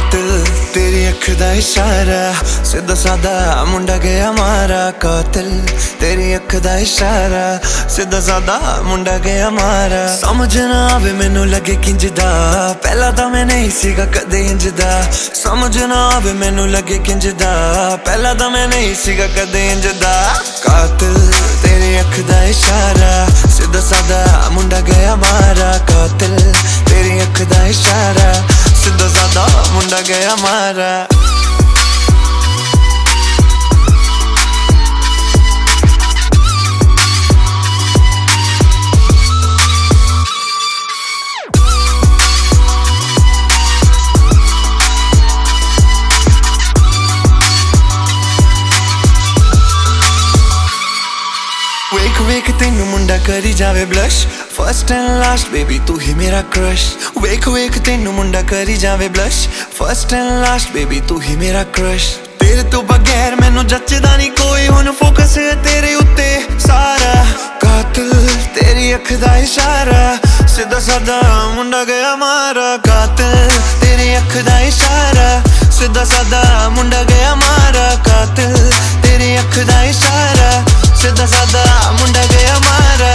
कातिल तेरी अख दा इशारा, सीधा सादा मुंडा गया मारा। कातिल तेरी अख दा इशारा, सीधा सादा मुंडा गया मारा। समझ ना आवे मैनू लगे किंजदा, पहला तो मैं नहीं सीगा कदे इंजदा। समझ ना आवे मैनू लगे किंजदा, पहला तो मैं नहीं सीगा कदे इंजदा। कातिल तेरी अख दा इशारा, सीधा सादा मुंडा गया मारा। कातिल तेरी अख दा इशारा, सीधा सादा मुंडा गया मारा। वेख वेख तेनू मुंडा करी जावे blush, first and last baby तू ही मेरा क्रश। वेख वेख तेनू मुंडा करी जावे blush, first and last baby तू ही मेरा क्रश। तेरे तो बगैर मैनू जचदा नहीं कोई, हुण फोकस है तेरे उत्ते सारा। कातिल तेरी अख दा इशारा, सीधा सादा मुंडा गया मारा। कातिल तेरी अख दा इशारा, सीधा सादा मुंडा गया मारा। कातिल तेरी अख दा इशारा, सीधा सादा मुंडा गया मारा।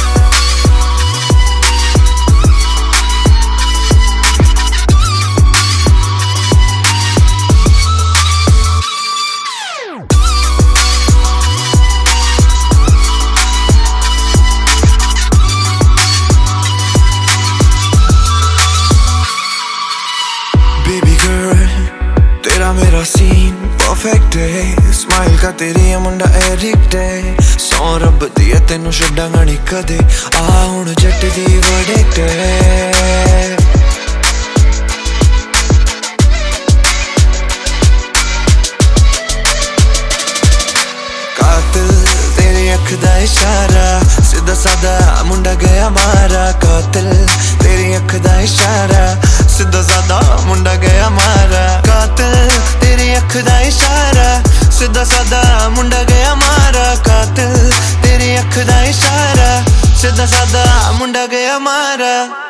बेबी गर्ल तेरा मेरा सीन परफेक्ट है, स्माइल का तेरी मुंडा एडिक्ट है। सौ रब दी तेनू छड्डांगा नहीं कदे, आ हुण जट दी वर्डिक्ट है। कातिल तेरी अख दा इशारा, सीधा सादा मुंडा गया मारा। कातिल तेरी अख दा इशारा, सीधा सादा मुंडा गया मारा। कातिल तेरी अख दा इशारा, सीधा सादा मुंडा गया मारा। कातिल तेरी अख दा इशारा, सीधा सादा मुंडा गया मारा।